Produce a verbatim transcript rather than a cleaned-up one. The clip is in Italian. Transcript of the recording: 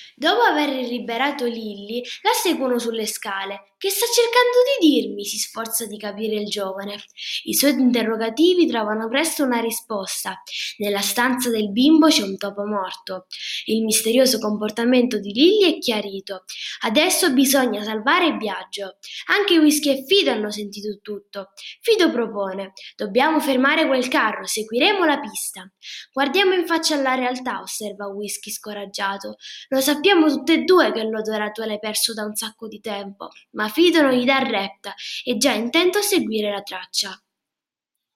Dopo aver liberato Lilly, la seguono sulle scale. Che sta cercando di dirmi? Si sforza di capire il giovane. I suoi interrogativi trovano presto una risposta. Nella stanza del bimbo c'è un topo morto. Il misterioso comportamento di Lilly è chiarito. Adesso bisogna salvare Biagio. Anche Whisky e Fido hanno sentito tutto. Fido propone: dobbiamo fermare quel carro, seguiremo la pista. Guardiamo in faccia alla realtà, osserva Whisky scoraggiato. Lo sappiamo tutte e due che l'odorato l'hai perso da un sacco di tempo, ma Fido non gli dà retta, è già intento a seguire la traccia.